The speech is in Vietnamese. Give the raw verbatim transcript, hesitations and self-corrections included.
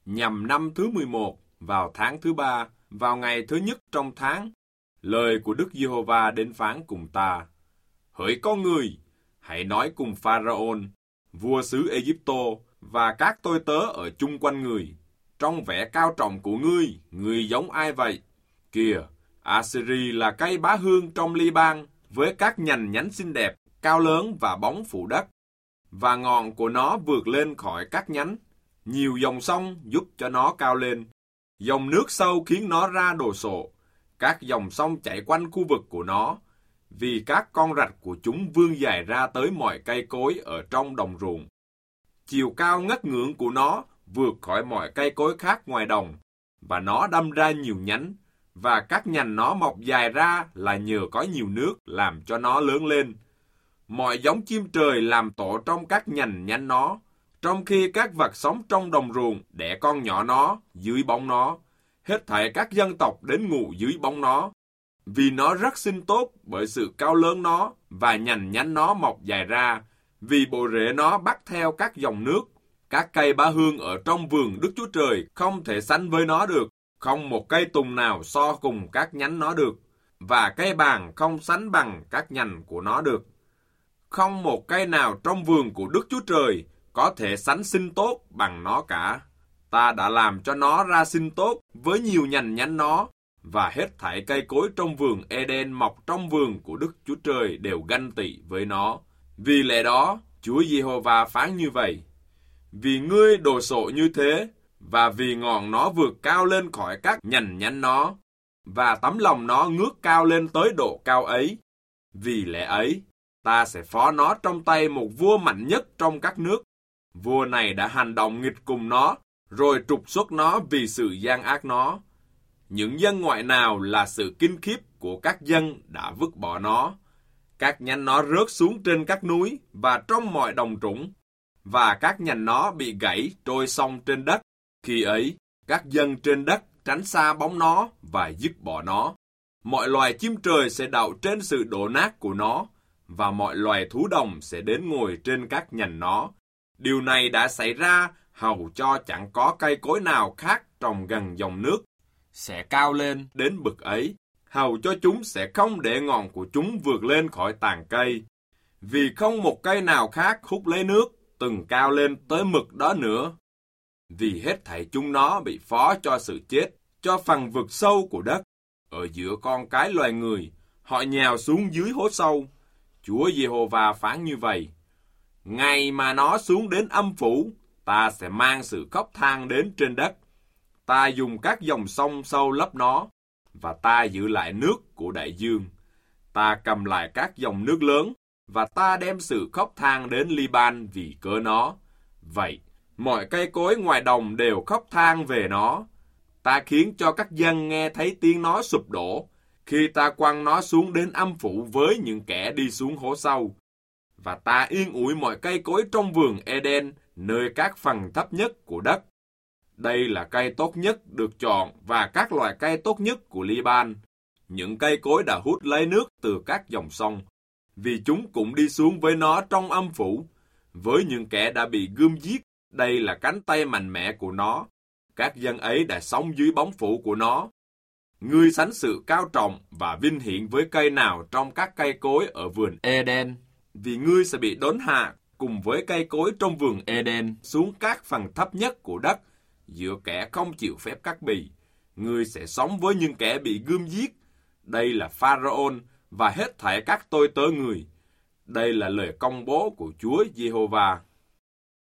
nhằm năm thứ mười một, vào tháng thứ ba, vào ngày thứ nhất trong tháng, lời của Đức Giê-hô-va đến phán cùng ta. Hỡi con người, hãy nói cùng Pharaon, vua xứ Ê-díp-tô, và các tôi tớ ở chung quanh người. Trong vẻ cao trọng của ngươi, ngươi giống ai vậy? Kìa, Assyri là cây bá hương trong Li-ban, với các nhành nhánh xinh đẹp, cao lớn và bóng phủ đất. Và ngọn của nó vượt lên khỏi các nhánh. Nhiều dòng sông giúp cho nó cao lên. Dòng nước sâu khiến nó ra đồ sộ. Các dòng sông chảy quanh khu vực của nó, vì các con rạch của chúng vươn dài ra tới mọi cây cối ở trong đồng ruộng. Chiều cao ngất ngưỡng của nó vượt khỏi mọi cây cối khác ngoài đồng, và nó đâm ra nhiều nhánh, và các nhành nó mọc dài ra là nhờ có nhiều nước làm cho nó lớn lên. Mọi giống chim trời làm tổ trong các nhành nhánh nó, trong khi các vật sống trong đồng ruộng đẻ con nhỏ nó dưới bóng nó. Hết thảy các dân tộc đến ngủ dưới bóng nó, vì nó rất xinh tốt bởi sự cao lớn nó, và nhành nhánh nó mọc dài ra, vì bộ rễ nó bắt theo các dòng nước. Các cây bá hương ở trong vườn Đức Chúa Trời không thể sánh với nó được, không một cây tùng nào so cùng các nhánh nó được, và cây bàng không sánh bằng các nhành của nó được. Không một cây nào trong vườn của Đức Chúa Trời có thể sánh xinh tốt bằng nó cả. Ta đã làm cho nó ra xinh tốt với nhiều nhành nhánh nó, và hết thảy cây cối trong vườn Eden mọc trong vườn của Đức Chúa Trời đều ganh tị với nó. Vì lẽ đó, Chúa Giê-hô-va phán như vậy: vì ngươi đồ sộ như thế, và vì ngọn nó vượt cao lên khỏi các nhành nhánh nó, và tấm lòng nó ngước cao lên tới độ cao ấy, vì lẽ ấy, ta sẽ phó nó trong tay một vua mạnh nhất trong các nước. Vua này đã hành động nghịch cùng nó, rồi trục xuất nó vì sự gian ác nó. Những dân ngoại nào là sự kinh khiếp của các dân đã vứt bỏ nó. Các nhánh nó rớt xuống trên các núi và trong mọi đồng trũng, và các nhành nó bị gãy trôi song trên đất. Khi ấy, các dân trên đất tránh xa bóng nó và dứt bỏ nó. Mọi loài chim trời sẽ đậu trên sự đổ nát của nó, và mọi loài thú đồng sẽ đến ngồi trên các nhành nó. Điều này đã xảy ra hầu cho chẳng có cây cối nào khác trồng gần dòng nước sẽ cao lên đến bực ấy, hầu cho chúng sẽ không để ngọn của chúng vượt lên khỏi tàn cây, vì không một cây nào khác hút lấy nước từng cao lên tới mực đó nữa. Vì hết thảy chúng nó bị phó cho sự chết, cho phần vực sâu của đất. Ở giữa con cái loài người, họ nhào xuống dưới hố sâu. Chúa Giê-hô-va phán như vậy: ngày mà nó xuống đến âm phủ, ta sẽ mang sự khóc than đến trên đất. Ta dùng các dòng sông sâu lấp nó, và ta giữ lại nước của đại dương. Ta cầm lại các dòng nước lớn, và ta đem sự khóc than đến Li-ban vì cớ nó. Vậy, mọi cây cối ngoài đồng đều khóc than về nó. Ta khiến cho các dân nghe thấy tiếng nó sụp đổ, khi ta quăng nó xuống đến âm phủ với những kẻ đi xuống hố sâu. Và ta yên ủi mọi cây cối trong vườn Eden, nơi các phần thấp nhất của đất. Đây là cây tốt nhất được chọn và các loại cây tốt nhất của Li-ban. Những cây cối đã hút lấy nước từ các dòng sông, vì chúng cũng đi xuống với nó trong âm phủ. Với những kẻ đã bị gươm giết, đây là cánh tay mạnh mẽ của nó. Các dân ấy đã sống dưới bóng phủ của nó. Ngươi sánh sự cao trọng và vinh hiển với cây nào trong các cây cối ở vườn Eden, vì ngươi sẽ bị đốn hạ cùng với cây cối trong vườn Eden xuống các phần thấp nhất của đất, giữa kẻ không chịu phép cắt bì. Ngươi sẽ sống với những kẻ bị gươm giết. Đây là Pharaon và hết thảy các tôi tớ người. Đây là lời công bố của Chúa Giê-hô-va.